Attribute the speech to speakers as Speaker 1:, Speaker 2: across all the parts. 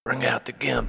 Speaker 1: Bring out the gimp.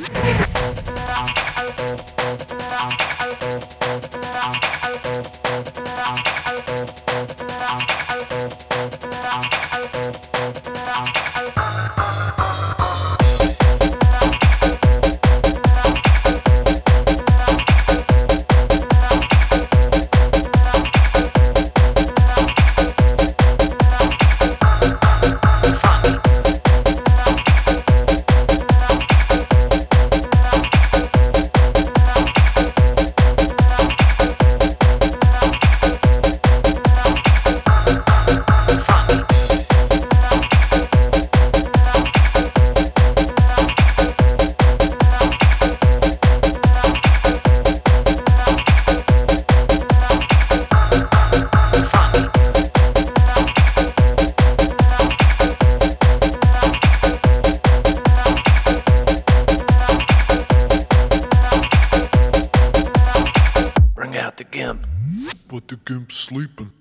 Speaker 1: Bring out the gimp.
Speaker 2: But the gimp's sleeping.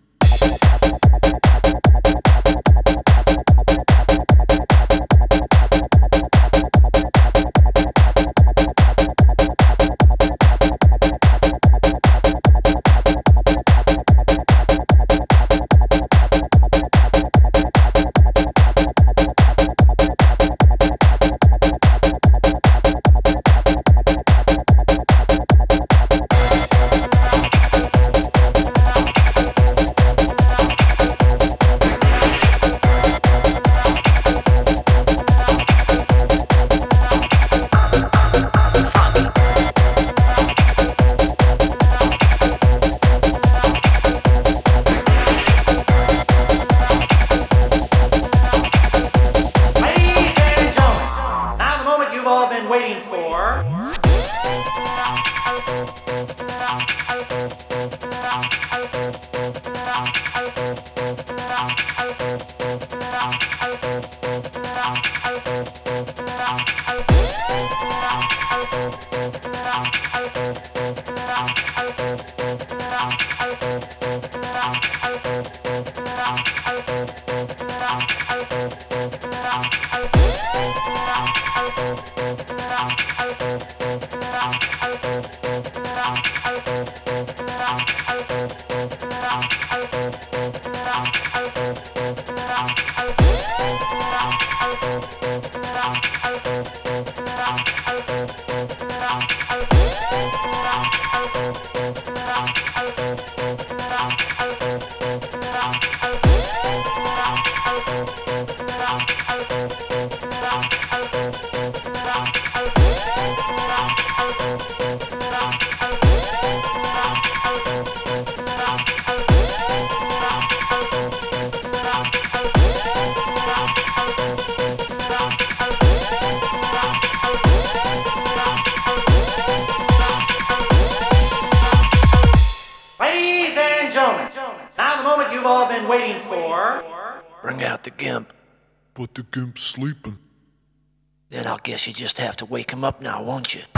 Speaker 3: Waiting for. Ladies and gentlemen, now the moment you've all been waiting for.
Speaker 1: Bring out the gimp.
Speaker 2: But the gimp's sleeping.
Speaker 1: Then I guess you just have to wake him up now, won't you?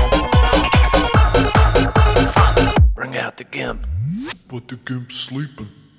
Speaker 1: Bring out the gimp.
Speaker 2: But the gimp's sleeping.